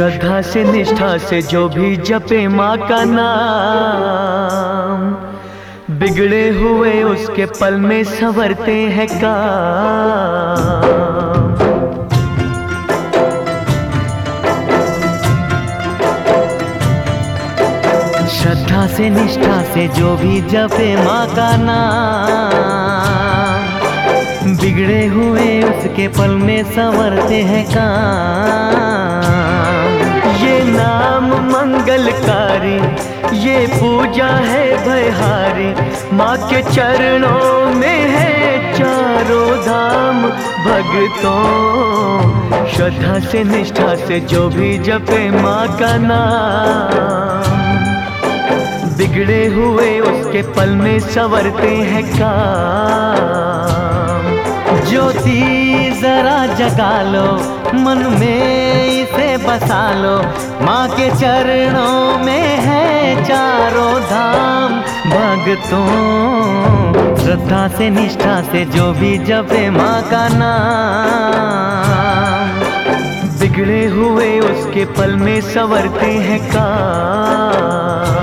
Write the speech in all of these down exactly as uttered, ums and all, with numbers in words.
श्रद्धा से निष्ठा से जो भी जपे माँ का नाम, बिगड़े हुए उसके पल में संवरते हैं काम। श्रद्धा से निष्ठा से जो भी जपे माँ का नाम, बिगड़े हुए उसके पल में संवरते हैं काम। ये नाम मंगलकारी, ये पूजा है भयहारी, माँ के चरणों में है चारों धाम। भक्तों श्रद्धा से निष्ठा से जो भी जपे माँ का नाम, बिगड़े हुए उसके पल में संवरते हैं काम। ज्योति जरा जगा लो, मन में इसे बसा लो, माँ के चरणों में है चारों धाम। भक्तों श्रद्धा से निष्ठा से जो भी जपे माँ का नाम, बिगड़े हुए उसके पल में संवरते हैं काम।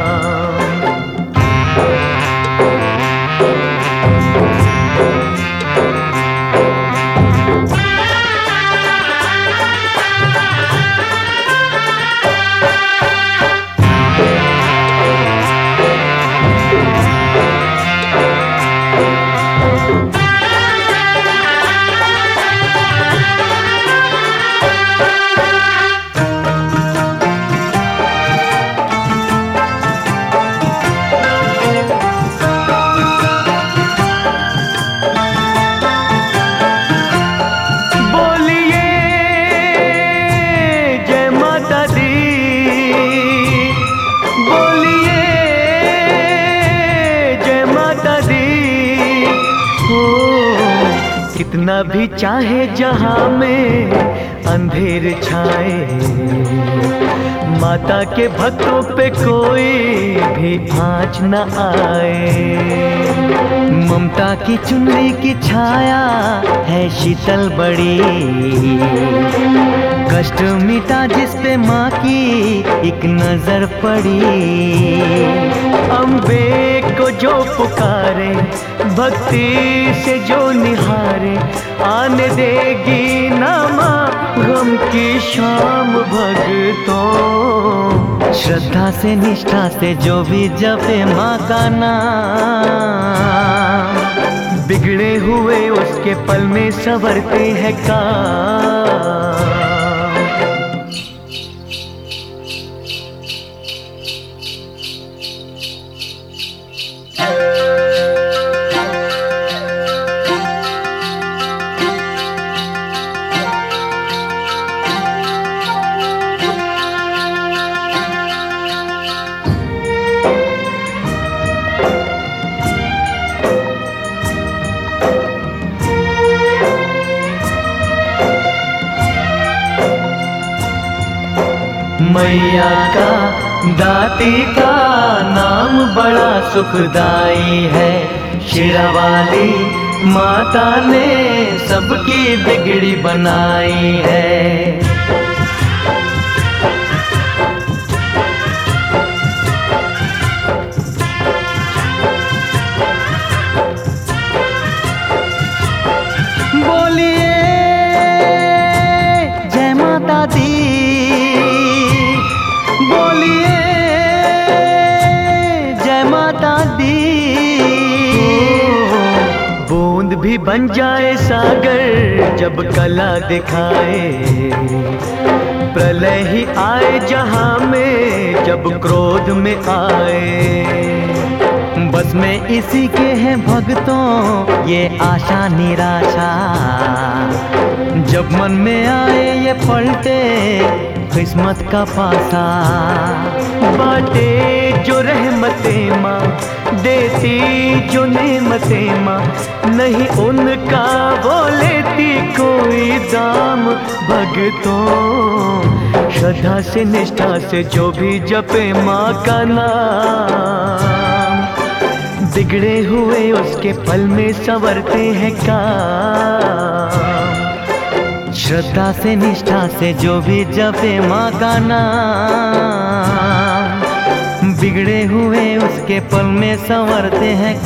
कितना भी चाहे जहां में अंधेर छाए, माता के भक्तों पे कोई भी आँच न आए। ममता की चुनरी की छाया है शीतल बड़ी, कष्ट मिटा जिस पे माँ की एक नजर पड़ी। अम्बे को जो पुकारे, भक्ति से जो निहारे, आने देगी ना माँ गम की शाम। भक्तों श्रद्धा से निष्ठा से जो भी जपे माँ का नाम, बिगड़े हुए उसके पल में संवरते हैं काम। मैया का दाती का नाम बड़ा सुखदाई है, शेरावाली माता ने सबकी बिगड़ी बनाई है। बोलिए जय माता दी, बोलिए जय माता दी। बूंद भी बन जाए सागर जब कला दिखाए, प्रलय ही आए जहां में जब क्रोध में आए। बस में इसी के हैं भक्तों ये आशा निराशा, जब मन में आए ये पलटे किस्मत का पासा। बाटे जो रहमते माँ, देती जो नेमते माँ, नहीं उनका वो लेती कोई दाम। भक्तों श्रद्धा से निष्ठा से जो भी जपे माँ का नाम, बिगड़े हुए उसके पल में संवरते हैं काम। श्रद्धा से निष्ठा से जो भी जपे माँ का नाम, बिगड़े हुए उसके पल में संवरते हैं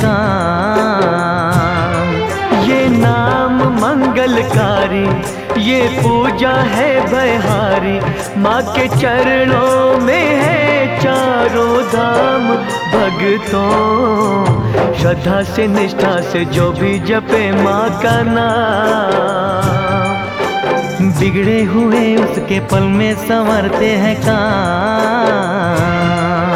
काम। ये नाम मंगलकारी, ये पूजा है भयहारी, माँ के चरणों में है चारों धाम। भक्तों श्रद्धा से निष्ठा से जो भी जपे माँ का नाम, बिगड़े हुए उसके पल में संवरते हैं काम।